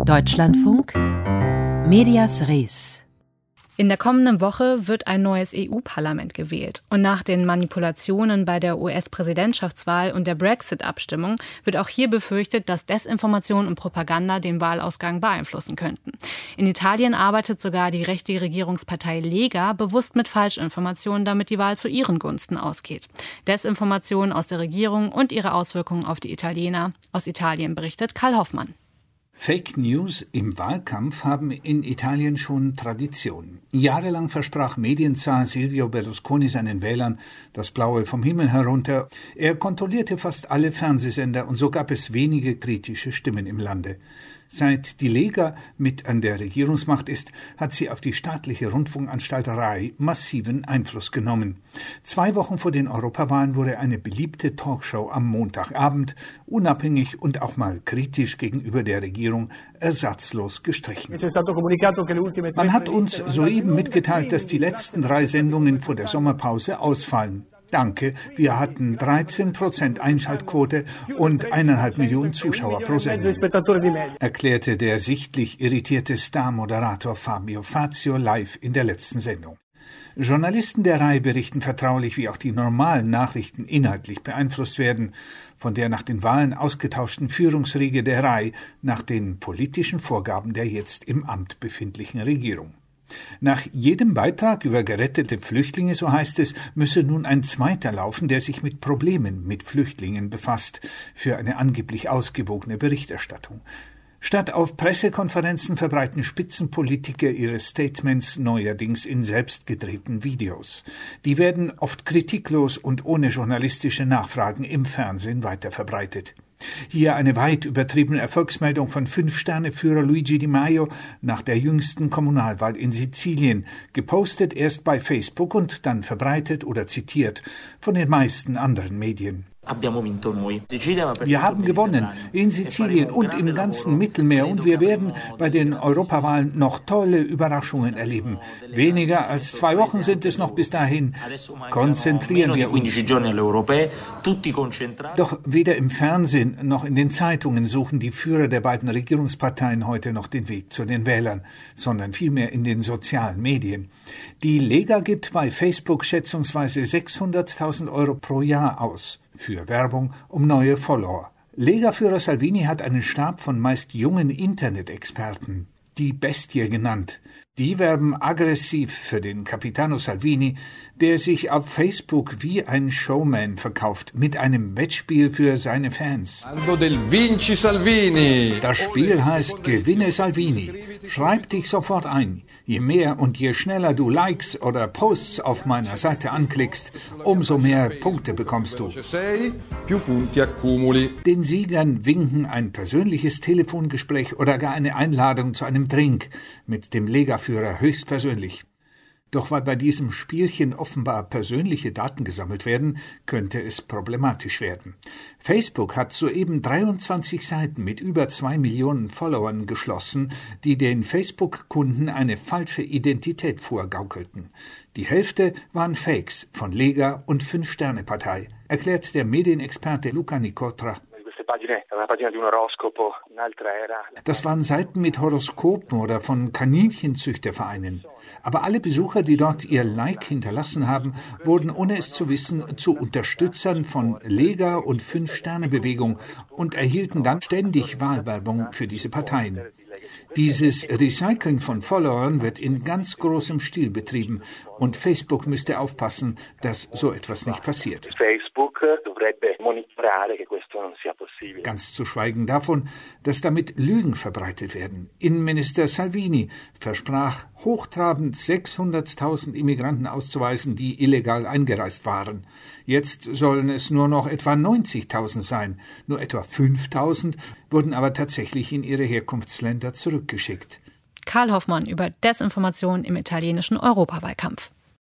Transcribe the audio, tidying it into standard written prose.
Deutschlandfunk Medias Res. In der kommenden Woche wird ein neues EU-Parlament gewählt. Und nach den Manipulationen bei der US-Präsidentschaftswahl und der Brexit-Abstimmung wird auch hier befürchtet, dass Desinformation und Propaganda den Wahlausgang beeinflussen könnten. In Italien arbeitet sogar die rechte Regierungspartei Lega bewusst mit Falschinformationen, damit die Wahl zu ihren Gunsten ausgeht. Desinformation aus der Regierung und ihre Auswirkungen auf die Italiener. Aus Italien berichtet Karl Hoffmann. Fake News im Wahlkampf haben in Italien schon Tradition. Jahrelang versprach Medienzar Silvio Berlusconi seinen Wählern das Blaue vom Himmel herunter. Er kontrollierte fast alle Fernsehsender und so gab es wenige kritische Stimmen im Lande. Seit die Lega mit an der Regierungsmacht ist, hat sie auf die staatliche Rundfunkanstalt RAI massiven Einfluss genommen. 2 Wochen vor den Europawahlen wurde eine beliebte Talkshow am Montagabend, unabhängig und auch mal kritisch gegenüber der Regierung, ersatzlos gestrichen. Man hat uns soeben mitgeteilt, dass die letzten 3 Sendungen vor der Sommerpause ausfallen. Danke, wir hatten 13% Einschaltquote und 1,5 Millionen Zuschauer pro Sendung, erklärte der sichtlich irritierte Star-Moderator Fabio Fazio live in der letzten Sendung. Journalisten der RAI berichten vertraulich, wie auch die normalen Nachrichten inhaltlich beeinflusst werden, von der nach den Wahlen ausgetauschten Führungsriege der RAI nach den politischen Vorgaben der jetzt im Amt befindlichen Regierung. Nach jedem Beitrag über gerettete Flüchtlinge, so heißt es, müsse nun ein zweiter laufen, der sich mit Problemen mit Flüchtlingen befasst, für eine angeblich ausgewogene Berichterstattung. Statt auf Pressekonferenzen verbreiten Spitzenpolitiker ihre Statements neuerdings in selbstgedrehten Videos. Die werden oft kritiklos und ohne journalistische Nachfragen im Fernsehen weiterverbreitet. Hier eine weit übertriebene Erfolgsmeldung von 5-Sterne-Führer Luigi Di Maio nach der jüngsten Kommunalwahl in Sizilien, gepostet erst bei Facebook und dann verbreitet oder zitiert von den meisten anderen Medien. Wir haben gewonnen in Sizilien und im ganzen Mittelmeer und wir werden bei den Europawahlen noch tolle Überraschungen erleben. Weniger als 2 Wochen sind es noch bis dahin. Konzentrieren wir uns. Doch weder im Fernsehen noch in den Zeitungen suchen die Führer der beiden Regierungsparteien heute noch den Weg zu den Wählern, sondern vielmehr in den sozialen Medien. Die Lega gibt bei Facebook schätzungsweise 600.000 Euro pro Jahr aus für Werbung um neue Follower. Lega-Führer Salvini hat einen Stab von meist jungen Internet-Experten, die Bestie genannt. Die werben aggressiv für den Capitano Salvini, der sich auf Facebook wie ein Showman verkauft, mit einem Wettspiel für seine Fans. Das Spiel heißt Gewinne Salvini. Schreib dich sofort ein. Je mehr und je schneller du Likes oder Posts auf meiner Seite anklickst, umso mehr Punkte bekommst du. Den Siegern winken ein persönliches Telefongespräch oder gar eine Einladung zu einem Drink mit dem Lega-Führer höchstpersönlich. Doch weil bei diesem Spielchen offenbar persönliche Daten gesammelt werden, könnte es problematisch werden. Facebook hat soeben 23 Seiten mit über 2 Millionen Followern geschlossen, die den Facebook-Kunden eine falsche Identität vorgaukelten. Die Hälfte waren Fakes von Lega und 5-Sterne-Partei, erklärt der Medienexperte Luca Nicotra. Das waren Seiten mit Horoskopen oder von Kaninchenzüchtervereinen. Aber alle Besucher, die dort ihr Like hinterlassen haben, wurden, ohne es zu wissen, zu Unterstützern von Lega und 5-Sterne-Bewegung und erhielten dann ständig Wahlwerbung für diese Parteien. Dieses Recyceln von Followern wird in ganz großem Stil betrieben und Facebook müsste aufpassen, dass so etwas nicht passiert. Ganz zu schweigen davon, dass damit Lügen verbreitet werden. Innenminister Salvini versprach hochtrabend 600.000 Immigranten auszuweisen, die illegal eingereist waren. Jetzt sollen es nur noch etwa 90.000 sein. Nur etwa 5.000 wurden aber tatsächlich in ihre Herkunftsländer zurückgeschickt. Karl Hoffmann über Desinformation im italienischen Europawahlkampf.